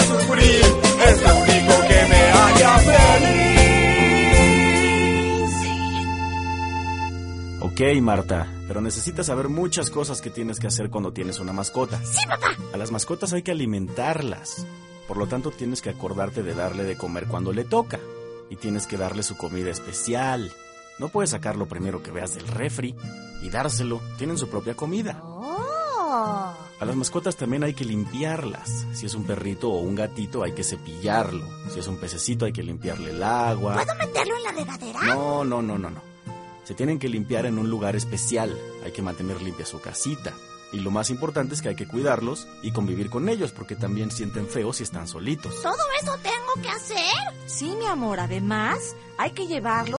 sufrir, es lo único que me haría feliz. Ok, Marta, pero necesitas saber muchas cosas que tienes que hacer cuando tienes una mascota. ¡Sí, papá! A las mascotas hay que alimentarlas. Por lo tanto, tienes que acordarte de darle de comer cuando le toca. Y tienes que darle su comida especial. No puedes sacar lo primero que veas del refri y dárselo. Tienen su propia comida. ¡Oh! A las mascotas también hay que limpiarlas. Si es un perrito o un gatito, hay que cepillarlo. Si es un pececito, hay que limpiarle el agua. ¿Puedo meterlo en la regadera? No. Se tienen que limpiar en un lugar especial. Hay que mantener limpia su casita. Y lo más importante es que hay que cuidarlos y convivir con ellos, porque también sienten feo si están solitos. ¿Todo eso tengo que hacer? Sí, mi amor, además hay que llevarlo